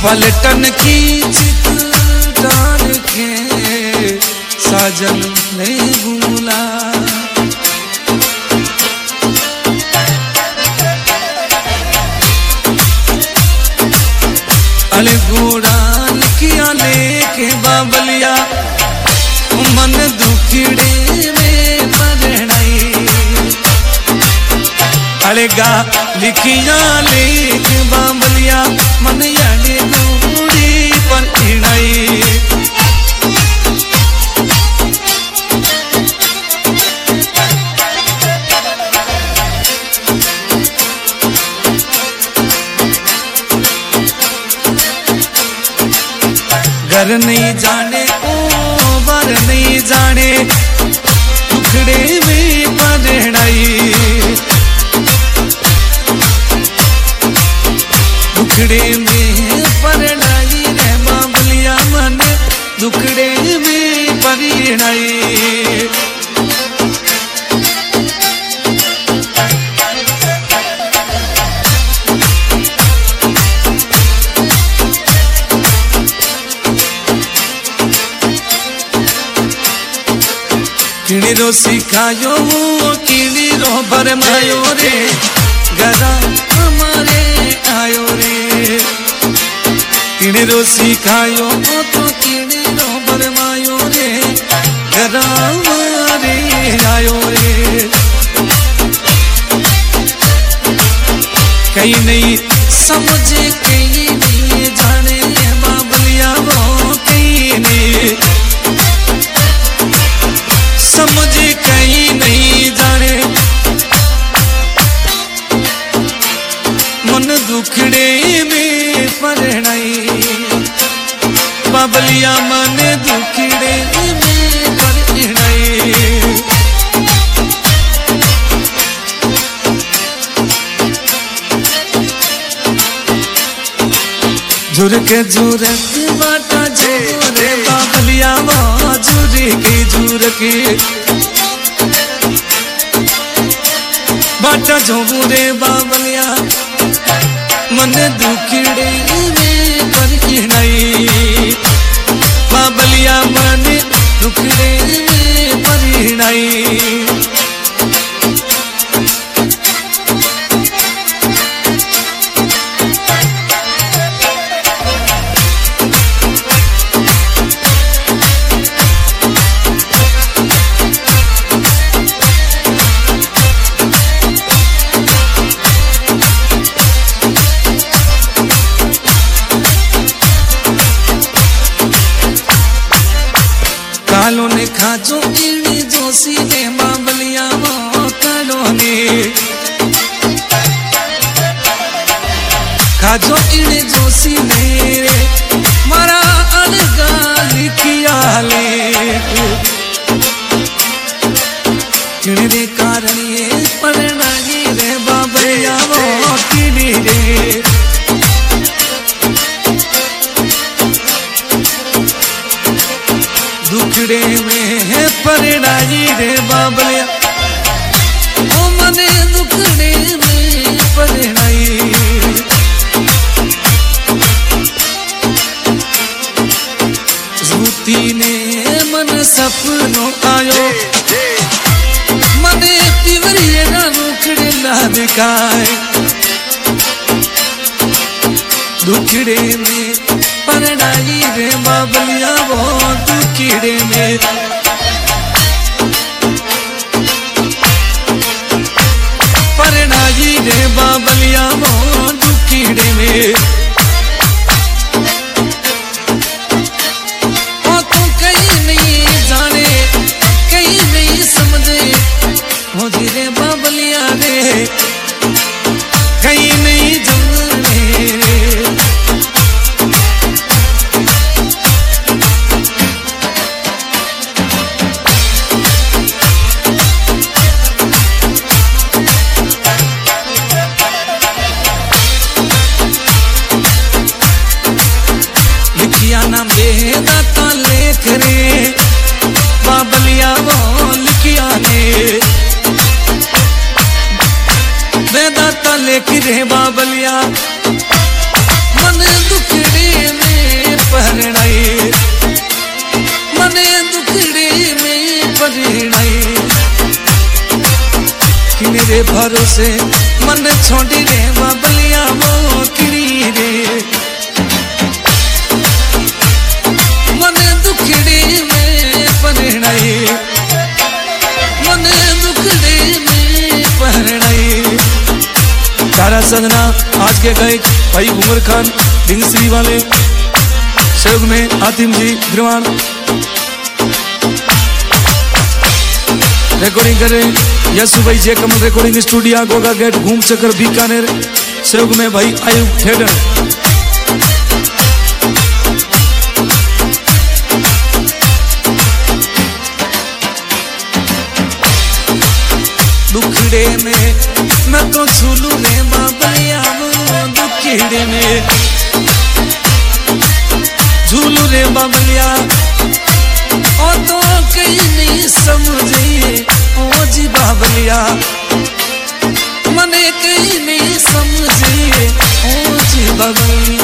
पलटन की चित डाल के साजन ने भूला। अले घोड़ान किया लेके बाबलिया मन दुखड़े में मरनाई। अले गा लिखिया लेके बाबलिया मन यानी घोड़ी पर इड़ाई। घर नहीं जाने ओ बार नहीं जाने टुकड़े में पड़ाई। टुकड़े में पड़ाई रे बाबलिया मन टुकड़े में पड़ाई। किणी रो सिखायो किणी रो भरमायो रे गरा हमारे आयो रे। किणी रो सिखायो तो किणी रो भरमायो रे गरा हमारे आयो रे। कहीं नहीं समझे कहीं नहीं जाने बाबलिया वो कहीं नहीं समझे कहीं नहीं जाने मन दुखड़े में पड़ाई। बाबलिया मन दुखड़े में पड़ाई। झुरके झुरक बाटा झोरे बाबलिया वो झुरके झुरके बाटा झोरे बाबलिया मन दुखड़े में पड़ाई। बाबलिया मन दुखड़े में पड़ाई। कालो ने खाजो इणी जोशी ने बाबलिया वो कालो ने खाजो इणी जोशी ने मारा अलगा लिखिया ले। किणी रे कारण ये पड़नागी रे बाबलिया वो किणी रे। दुखड़े में है पड़ाई रे बाबलिया ओ मने दुखड़े में पड़ाई। झूठी ने मन सपनों आयो मने तिवरिए ना दुखड़े ला दिखाए। दुखड़े में पड़ाई रे बाबलिया वो दुखड़े में। पड़ाई रे बाबलिया वो दुखड़े में। ओ तू कहीं नहीं जाने कहीं नहीं समझे हो रे बाबलिया रे कहीं नहीं जाने रे। नाम बेदाता लेख रे बाबलिया वो लिखिया ने। बेदाता लेख रे बाबलिया मन दुखड़े किने रे भरोसे मन छोड़ी रे बाबलिया वो किड़ी रे मन दुखड़ी में परणाई मन दुखड़ी में परणाई। तारा सजना आज के गायक भाई उमर खान ढिंगश्री वाले सहयोग में आतिम जी गिरवाण रिकॉर्डिंग करे यसु भाई जय Kamal recording studio Goga gate घूम चक्कर बीकानेर सहयोग में भाई आयुब ठेडर। दुखड़े में मैं तो झूलू रे बाबलिया वो दुखड़े में झूलू रे बाबलिया ओ तो कहीं नहीं समझे ओ जी बाबलिया मने कहीं नहीं समझे ओ जी बाबलिया।